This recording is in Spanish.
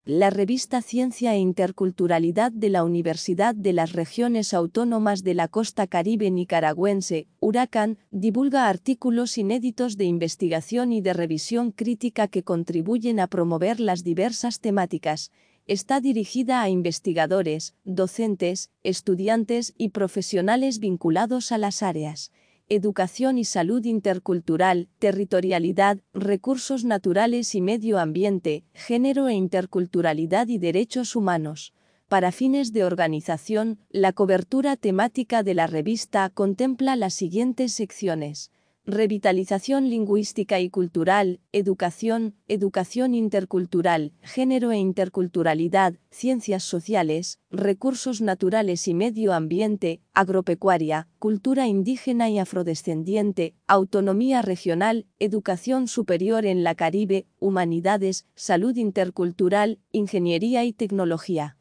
La revista Ciencia e Interculturalidad de la Universidad de las Regiones Autónomas de la Costa Caribe Nicaragüense, Huracán, divulga artículos inéditos de investigación y de revisión crítica que contribuyen a promover las diversas temáticas. Está dirigida a investigadores, docentes, estudiantes y profesionales vinculados a las áreas educación y salud intercultural, territorialidad, recursos naturales y medio ambiente, género e interculturalidad y derechos humanos. Para fines de organización, la cobertura temática de la revista contempla las siguientes secciones: revitalización lingüística y cultural, educación, educación intercultural, género e interculturalidad, ciencias sociales, recursos naturales y medio ambiente, agropecuaria, cultura indígena y afrodescendiente, autonomía regional, educación superior en la Caribe, humanidades, salud intercultural, ingeniería y tecnología.